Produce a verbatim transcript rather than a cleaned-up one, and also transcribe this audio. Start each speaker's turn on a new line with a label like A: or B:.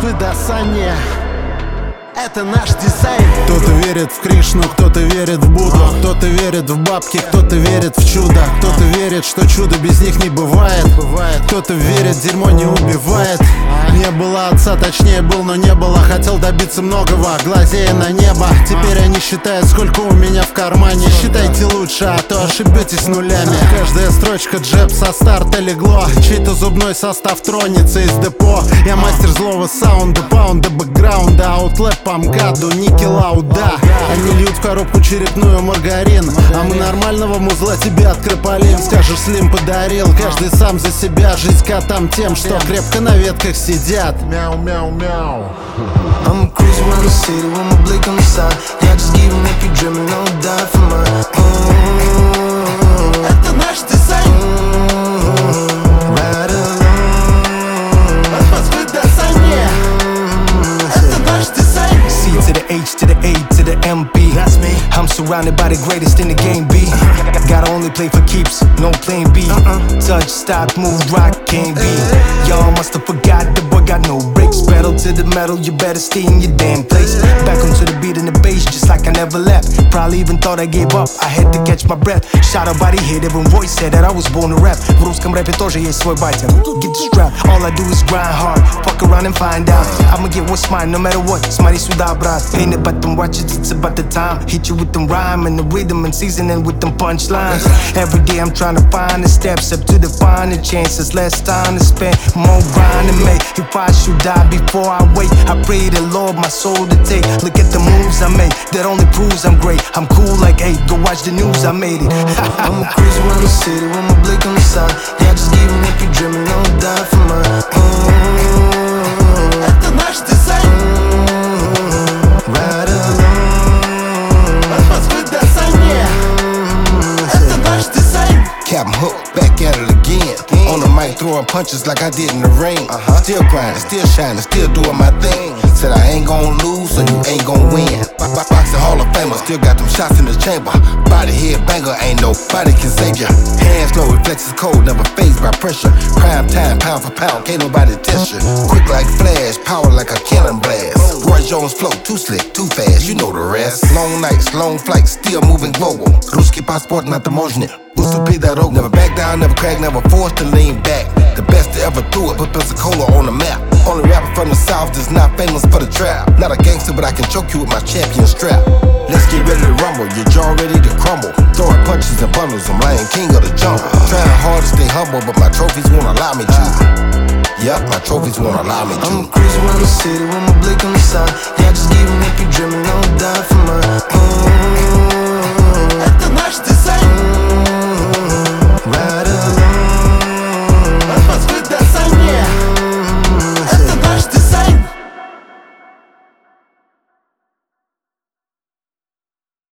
A: Москвы до Сани. Это наш дизайн.
B: Кто-то верит в Кришну, кто-то верит в Будду, кто-то верит в бабки, кто-то верит в чудо, кто-то верит, что чудо без них не бывает, кто-то верит, дерьмо не убивает. Не было отца, точнее был, но не было. Хотел добиться многого, глазея на небо. Теперь они считают, сколько у меня в кармане. Считайте лучше, а то ошибетесь нулями. Каждая строчка джеб со старта легло. Чей-то зубной состав тронется из депо. Я мастер злого саунда, паунда, бэкграунда, аутлэп по МКАДу, Ники Лауда. Они льют в коробку черепную маргарин, а мы нормального музла тебе открополим. Скажешь, Слим подарил, каждый сам за себя. Жизнь котам тем, что крепко на ветках сидят. Мяу-мяу-мяу.
C: I'm cruising around the city with my blick on the side. Yeah, just give 'em if you dreaming, don't die for mine.
A: Это наш дизайн.
C: Ride alone.
A: От Москвы до Сани. Это наш дизайн.
C: C to the H to the A to the M P. That's me. I'm surrounded by the greatest in the game, B. Gotta only play for keeps, no playing B. Touch, stop, move, rock, can't be. Y'all must have forgot the boy got no brakes. Pedal to the metal, you better stay in your damn place. Back onto the beat and the bass, just like I never left. Probably even thought I gave up, I had to catch my breath. Shot a body hit, even voice said that I was born to rap. В русском рэпе тоже есть свой батя. Get the strap, all I do is grind hard. Fuck around and find out. I'ma get what's mine, no matter what. Смотри сюда, брат. Ain't about them watches, it's about the time. Hit you with them rhyme and the rhythm and seasoning with them punchlines. Every day I'm trying to find the steps up to define the chances. Less time to spend, more grind to make. If I should die before I wait, I pray the Lord my soul to take. Look at the moves I made, that only proves I'm great. I'm cool like, hey, go watch the news, I made it. I'm cruising around the city with my blick on the side. Yeah, just give 'em if you dreaming, don't die for mine.
A: Это наш дизайн.
C: Ride alone.
A: От Москвы до Сани. Это наш дизайн.
D: Captain Hook, back at it again. On the mic, throwing punches like I did in the ring. Uh-huh. Still grinding, still shining, still doing my thing. Said I ain't gon' lose, so you ain't gon' win. Boxing Hall of Famer, still got them shots in the chamber. Body head banger, ain't nobody can save ya. Hands slow, reflexes cold, never phased by pressure. Prime time, pound for pound, can't nobody test ya. Quick like flash, power like a cannon blast. Roy Jones flow, too slick, too fast, you know the rest. Long nights, long flights, still moving global. Русский паспорт на таможне. Уступи дорогу, never back down, never crack, never forced to lean back. The best to ever do it, put Pensacola on the map. Only rapper from the south that's not famous for the trap. Not a gangster, but I can choke you with my champion strap. Let's get ready to rumble, your jaw ready to crumble. Throwing punches and bundles, I'm Lion King of the jungle. Trying hard to stay humble, but my trophies won't allow me to. Yep, my trophies won't allow me to.
C: I'm cruising around the city with my blick on the side. Yeah, just give 'em if you dreaming, don't die for mine.